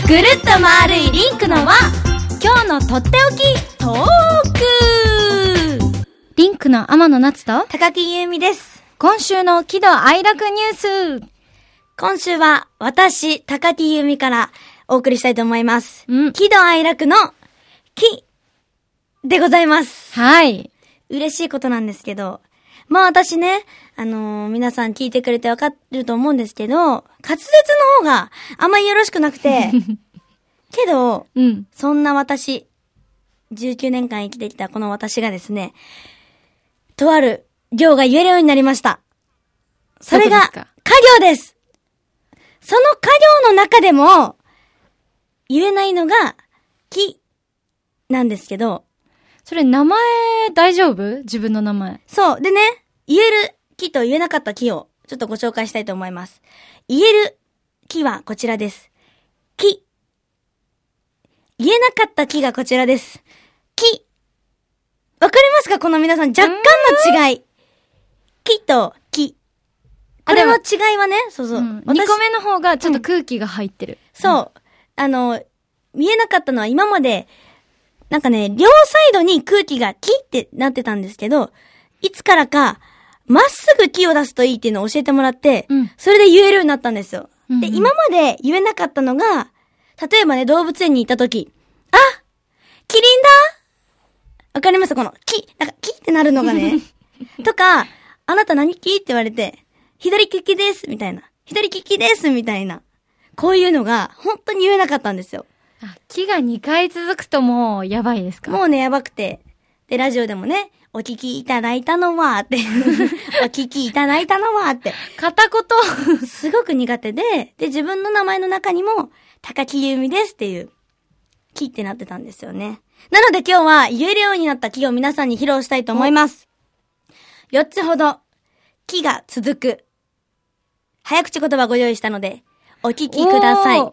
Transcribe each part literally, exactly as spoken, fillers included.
ぐるっと丸いリンクの輪、今日のとっておきトーク。 リンクの天野夏と高木優美です。 今週の喜怒哀楽ニュース。 今週は私高木優美からお送りしたいと思います、 うん、 喜怒哀楽の喜でございます。 はい、 嬉しいことなんですけど、まあ私ね、あのー、皆さん聞いてくれてわかると思うんですけど、滑舌の方があんまりよろしくなくてけど、 うん、 そんな私じゅうきゅうねんかん生きてきたこの私がですね、とある行が言えるようになりました。それが家行です。その家行の中でも言えないのが喜なんですけど、 それ名前大丈夫？自分の名前。 そう。でね、言える喜と言えなかった喜をちょっとご紹介したいと思います。言える喜はこちらです。喜。言えなかった喜がこちらです。喜。わかりますか？この皆さん、若干の違い。喜と喜。これの違いはね、そうそう。うん、 にこめの方がちょっと空気が入ってる。うん、 そう。あの、見えなかったのは今まで、なんかね、両サイドに空気がキってなってたんですけど、いつからか、まっすぐキを出すといいっていうのを教えてもらって、うん、それで言えるようになったんですよ。うんうん、で、今まで言えなかったのが、例えばね、動物園に行った時、あ、キリンだわかります？この、キ、なんか、キってなるのがね。とか、あなた何キって言われて、左利きです、みたいな。左利きです、みたいな。こういうのが、本当に言えなかったんですよ。 あ、木がにかい続くともうやばいですか？ もうね、やばくて。で、ラジオでもね、お聞きいただいたのは、って。お聞きいただいたのは、って。 片言すごく苦手で、で、自分の名前の中にも、高木優美ですっていう、木ってなってたんですよね。なので今日は言えるようになった木を皆さんに披露したいと思います。よっつほど、木が続く、早口言葉ご用意したので、お聞きください。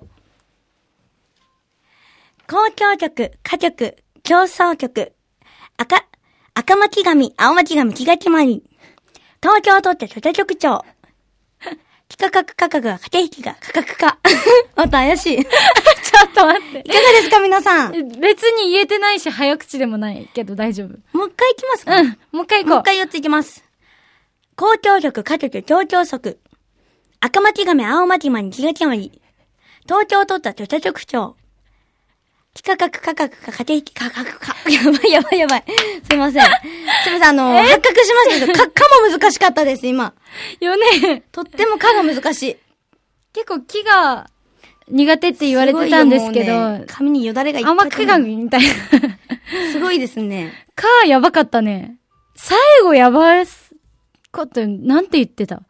交響曲、歌曲、競争曲、赤、赤巻紙、青巻紙、気が決まり、東京特許許可局長、幾何学価格が駆け引きが価格化。また怪しい。ちょっと待って。 いかがですか皆さん。 別に言えてないし、早口でもないけど大丈夫。 もう一回行きますか？ うん。もう一回行こう。 もう一回よっつ行きます。交響曲、歌曲、競競則、赤巻紙、青巻紙、気が決まり、東京特許許可局長、幾何学価格か、駆け引き価格か。やばいやばいやばい。すいません。すいません、あの、発覚しましたけど、か、かも難しかったです、今。 よね。 とってもかが難しい。 結構木が苦手って言われてたんですけど。 ね、紙によだれがいっぱい。 甘くがみたいな。 すごいですね。 かやばかったね。最後やばいこと、なんて言ってた？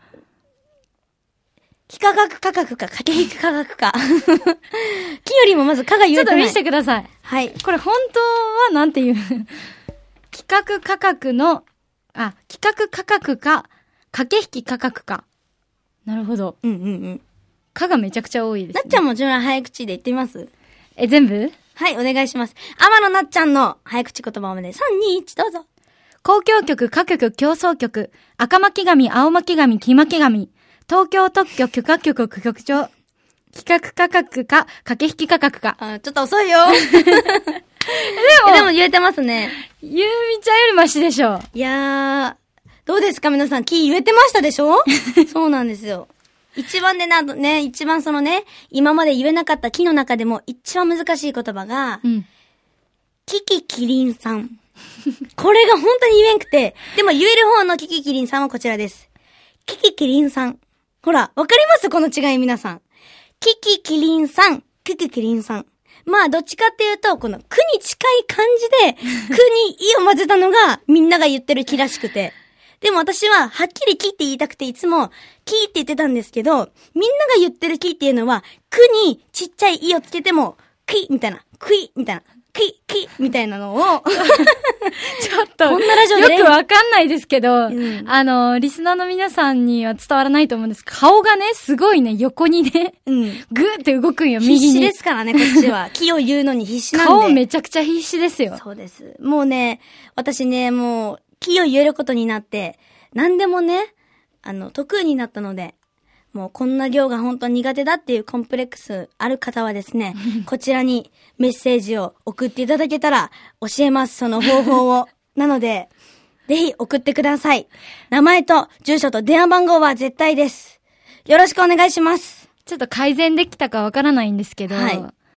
幾何学価格か、駆け引き価格か。木よりもまずかが言えてない。 ちょっと見せてください。 はい。 これ本当はなんて言う？幾何価格の、あ、幾何価格か、駆け引き価格か。なるほど。 うんうんうん。 かがめちゃくちゃ多いですね。 なっちゃんもちろん早口で言ってみます？ え、全部？ はい、お願いします。天野なっちゃんの早口言葉をね、さん、に、いち、どうぞ。 交響曲、歌曲、競争曲、赤巻紙、青巻紙、黄巻紙、東京特許許可局局長、企画価格か、駆け引き価格か。 あ、ちょっと遅いよ。でも、でも言えてますね。 ゆうみちゃんよりマシでしょ。 いやー、どうですか皆さん、キー言えてましたでしょ？そうなんですよ。一番でな、ね、一番そのね、今まで言えなかったキの中でも一番難しい言葉が、うん、キキキリンさん。これが本当に言えんくて、でも言える方のキキキリンさんはこちらです。キキキリンさん。ほら、わかりますこの違い皆さん。キキキリンさん、キキキリンさん。まあ、どっちかっていうと、この、くに近い感じで、くにいを混ぜたのが、みんなが言ってる気らしくて。でも私は、はっきりキって言いたくて、いつも、キって言ってたんですけど、みんなが言ってるキっていうのは、くにちっちゃいいをつけても、キみたいな、クイみたいな。キ、キみたいなのをちょっとこんなラジオでよくわかんないですけど、 うん、 あのリスナーの皆さんには伝わらないと思うんです。顔がねすごいね横にね、うん、グーって動くんよ右に。 必死ですからねこっちは。気を言うのに必死なんで。 顔めちゃくちゃ必死ですよ。 そうです。もうね私ねもう気を言えることになって何でもねあの得意になったのでもうこんな量が本当に苦手だっていうコンプレックスある方はですね、こちらにメッセージを送っていただけたら教えます、その方法を。なので、ぜひ送ってください。名前と住所と電話番号は絶対です。よろしくお願いします。 ちょっと改善できたかわからないんですけど、はい、